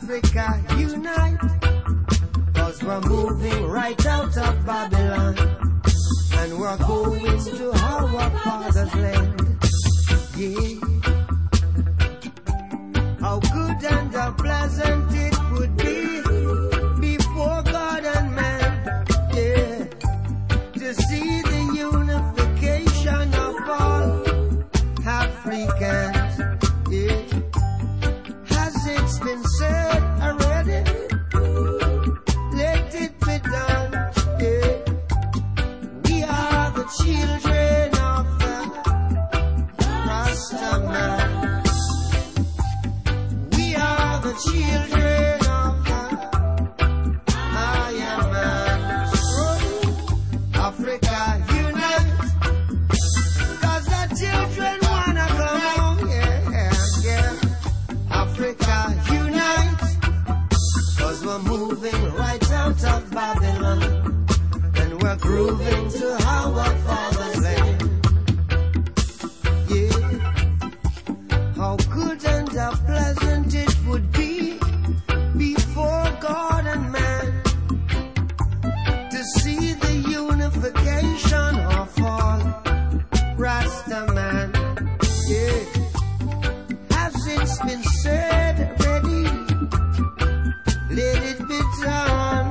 Africa, unite, 'cause we're moving right out of Babylon, and we're going to our father's land. Yeah. How good and how pleasant it would be before God and man, yeah, to see the unification of all Africans, yeah. Has it been said already? Let it be done, yeah. We are the children of the Rastaman. We are the children of the Iron Man. Africa unite, 'cause the children wanna come home, yeah, yeah. Africa unite, 'cause we're moving right out of Babylon, and we're grooving to our father's land. Yeah. How good and how pleasant it would be before God and man to see the unification of all Rastaman. Yeah. Has it been said already? Let it be done.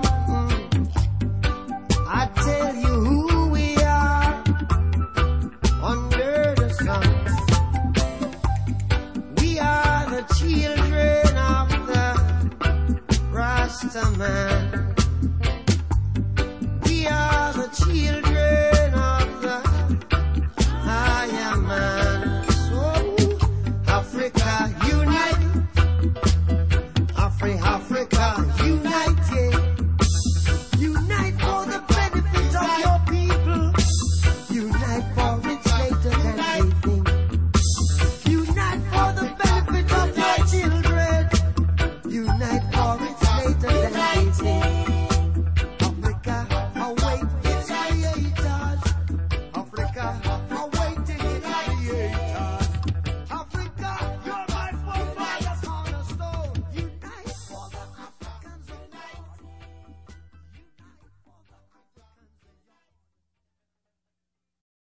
I tell you who we are under the sun. We are the children of the Rastaman.